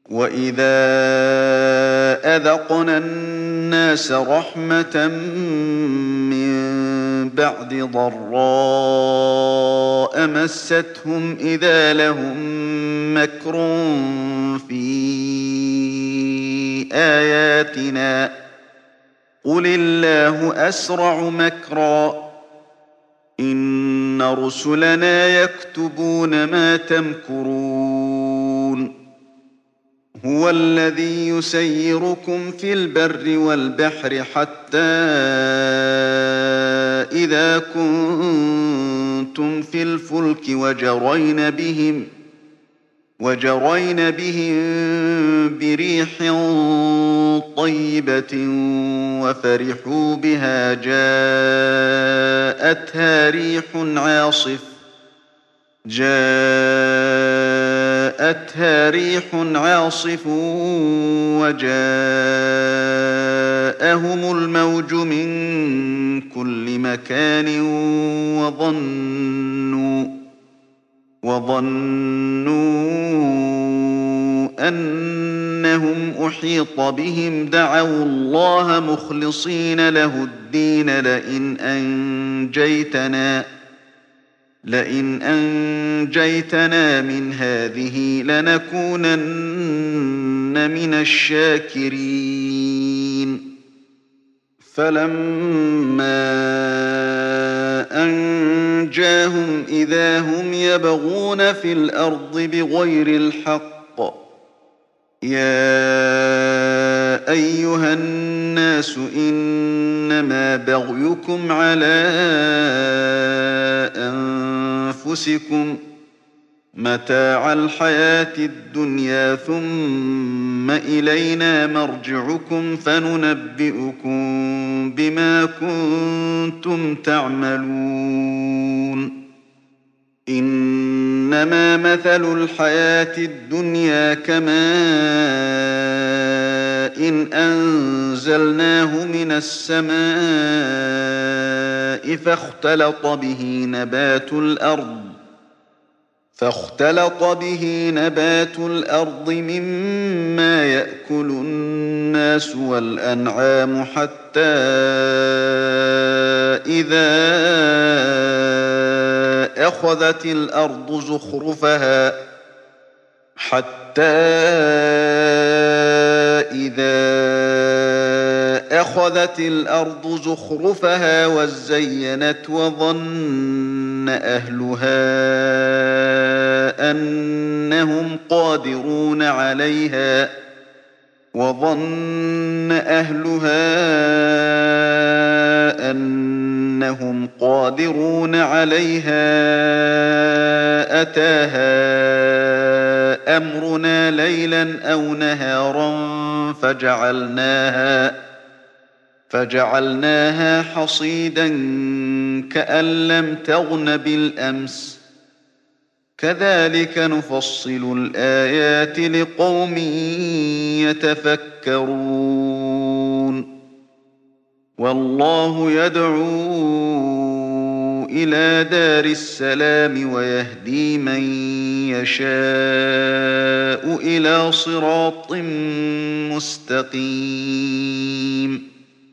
وَإِذَا أَذَقْنَا النَّاسَ رَحْمَةً مِّن بَعْدِ ضَرَّاءَ مَسَّتْهُمْ إِذَا لَهُم مَّكْرٌ فِي آيَاتِنَا قُلِ اللَّهُ أَسْرَعُ مَكْرًا إِنَّ رُسُلَنَا يَكْتُبُونَ مَا تَمْكُرُونَ هُوَ الَّذِي يُسَيِّرُكُمْ فِي الْبَرِّ وَالْبَحْرِ حَتَّىٰ إِذَا كُنتُمْ فِي الْفُلْكِ وَجَرَيْنَ بِهِم بِرِيحٍ طَيِّبَةٍ وَفَرِحُوا بِهَا جَاءَتْهَا رِيحٌ عَاصِفٌ وَجَاءَهُمُ الْمَوْجُ مِن كُلِّ مَكَانٍ وَظَنُّوا أَنَّهُمْ أُحِيطَ بِهِمْ دَعَوُا اللَّهَ مُخْلِصِينَ لَهُ الدِّينَ لئن أنجيتنا من هذه لنكونن من الشاكرين فلما أنجاهم إذا هم يبغون في الأرض بغير الحق يا أيها الناس إنما بغيكم على أنفسكم متاع الحياة الدنيا ثم إلينا مرجعكم فننبئكم بما كنتم تعملون إنما مثل الحياة الدنيا كماء أنزلناه من السماء فاختلط به نبات الأرض مما يأكل الناس والأنعام حتى إذا أخذت الأرض زخرفها وزينت وظن أهلها أنهم قادرون عليها أتاها أمرنا ليلا أو نهارا فجعلناها حصيدا كأن لم تغن بالأمس كذلك نفصل الآيات لقوم يتفكرون والله يدعو إلى دار السلام ويهدي من يشاء إلى صراط مستقيم